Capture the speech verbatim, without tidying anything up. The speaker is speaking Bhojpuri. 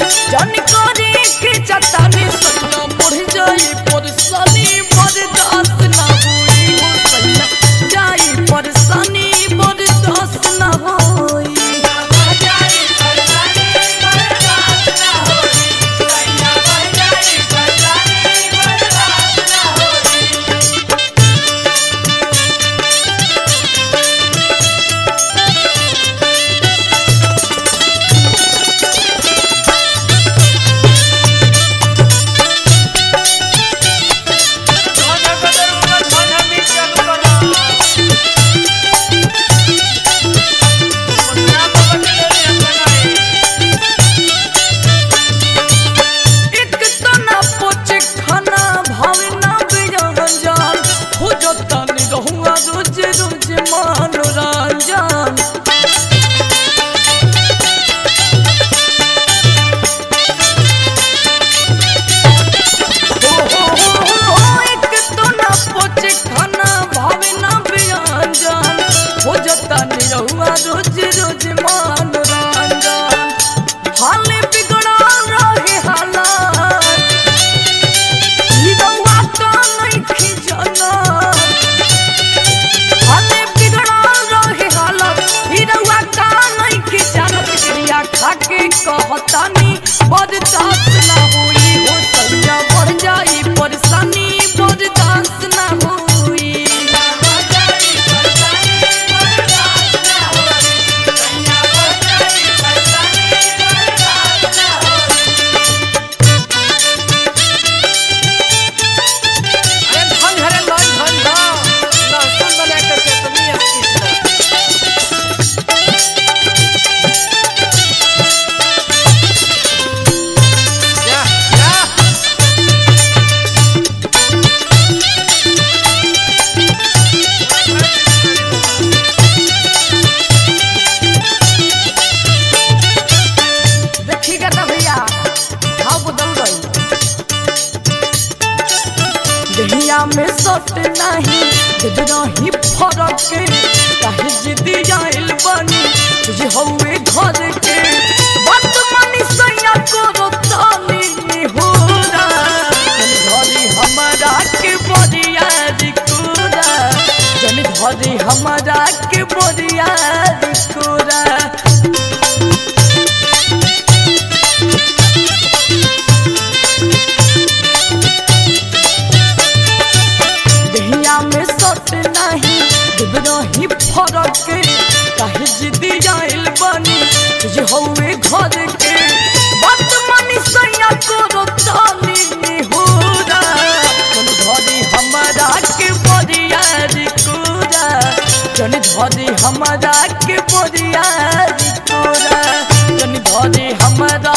जान करे के जतानी सैया बढ़ जाई परेशानी बर्दाश्त ना होई हो सैया जाई परेशानी बर्दाश्त ना होई रोज रोज मान रंजन हाल बिगड़ा रहे हालात रउआ का नहीं खिजना हाल बिगड़ा रहे हालात रउआ का नहीं खिजना क्रिया खाके कहतानी बर्दाश्त ना होई हो सैया बढ़ जाई परेशानी बर्दाश्त ना होई दहिया में सट नहीं नहीं फरक के कहे जिदी आइल बनी तुझे हवे घर के बात मानी सैया करो तानी निहोरा घरी हमारा के बरिया दिकोरा जन घरी हमारा के बरिया दिकोरा नहीं नहीं फरक के कहे जिदी आइल बनी तुझे हवे घर के बात मानी सैया करो तानी निहोरा जन घरी हमारा के बरिया दिकोरा जन घरी हमारा के बरिया दिकोरा जन घरी हमारा